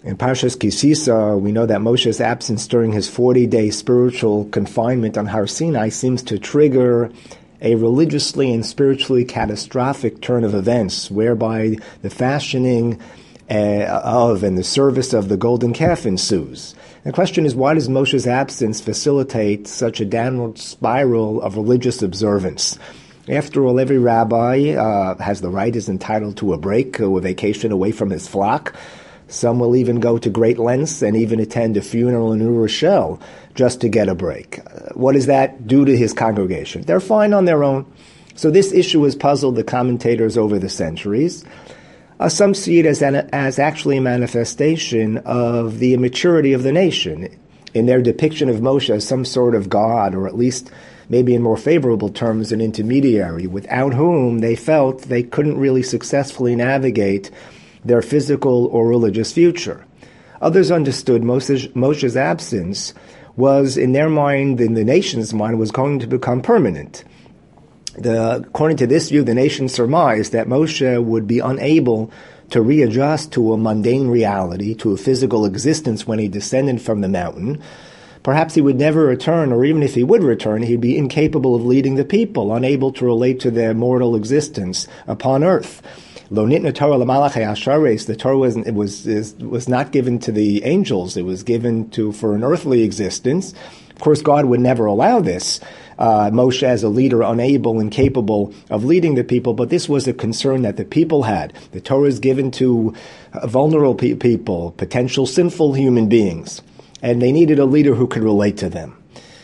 In Parshas Kisisa, we know that Moshe's absence during his 40-day spiritual confinement on Har Sinai seems to trigger a religiously and spiritually catastrophic turn of events, whereby the fashioning of and the service of the golden calf ensues. The question is, why does Moshe's absence facilitate such a downward spiral of religious observance? After all, every rabbi has the right, is entitled to a break, a vacation away from his flock. Some will even go to great lengths and even attend a funeral in New Rochelle just to get a break. What does that do to his congregation? They're fine on their own. So this issue has puzzled the commentators over the centuries. Some see it as actually a manifestation of the immaturity of the nation in their depiction of Moshe as some sort of god, or at least maybe in more favorable terms, an intermediary, without whom they felt they couldn't really successfully navigate their physical or religious future. Others understood Moshe's absence was, in their mind, in the nation's mind, was going to become permanent. According to this view, the nation surmised that Moshe would be unable to readjust to a mundane reality, to a physical existence when he descended from the mountain. Perhaps he would never return, or even if he would return, he'd be incapable of leading the people, unable to relate to their mortal existence upon earth. Lo nitna Torah l'malachei hashares, the Torah was not given to the angels; it was given for an earthly existence. Of course, God would never allow this. Moshe, as a leader, unable and capable of leading the people, but this was a concern that the people had. The Torah is given to vulnerable people, potential sinful human beings, and they needed a leader who could relate to them.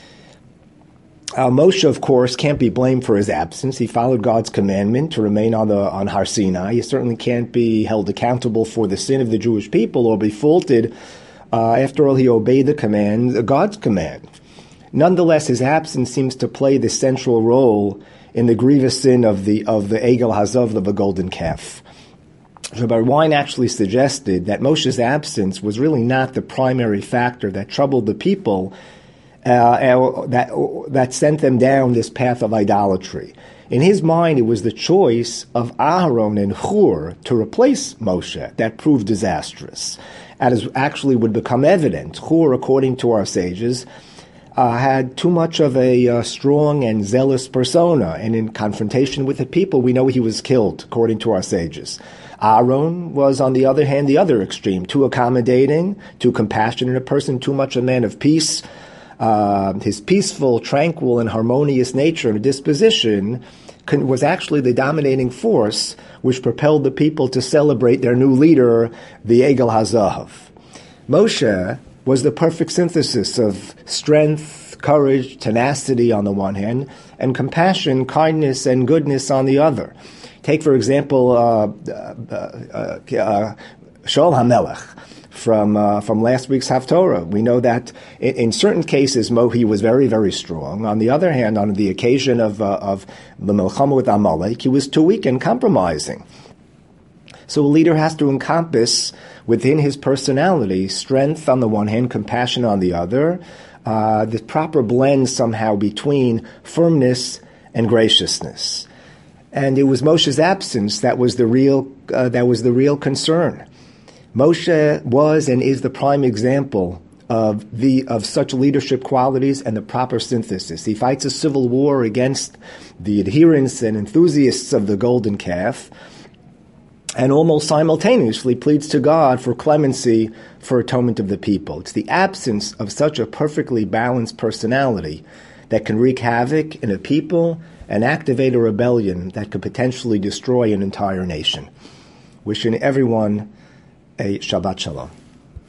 Moshe, of course, can't be blamed for his absence. He followed God's commandment to remain on Har Sinai. He certainly can't be held accountable for the sin of the Jewish people or be faulted. After all, he obeyed the command, God's command. Nonetheless, his absence seems to play the central role in the grievous sin of the Egel Hazav, of the golden calf. Rabbi Wein actually suggested that Moshe's absence was really not the primary factor that troubled the people, that sent them down this path of idolatry. In his mind, it was the choice of Aharon and Hur to replace Moshe that proved disastrous, as actually would become evident. Hur, according to our sages, had too much of a strong and zealous persona, and in confrontation with the people, we know he was killed, according to our sages. Aaron was, on the other hand, the other extreme, too accommodating, too compassionate a person, too much a man of peace. His peaceful, tranquil, and harmonious nature and disposition was actually the dominating force which propelled the people to celebrate their new leader, the Egel Hazav. Moshe was the perfect synthesis of strength, courage, tenacity on the one hand, and compassion, kindness, and goodness on the other. Take, for example, Shaul HaMelech from last week's Haftorah. We know that in certain cases, he was very, very strong. On the other hand, on the occasion of the Milchama with Amalek, he was too weak and compromising. So a leader has to encompass within his personality strength on the one hand, compassion on the other, the proper blend somehow between firmness and graciousness. And it was Moshe's absence that was the real concern. Moshe was and is the prime example of such leadership qualities and the proper synthesis. He fights a civil war against the adherents and enthusiasts of the golden calf, and almost simultaneously pleads to God for clemency for atonement of the people. It's the absence of such a perfectly balanced personality that can wreak havoc in a people and activate a rebellion that could potentially destroy an entire nation. Wishing everyone a Shabbat Shalom.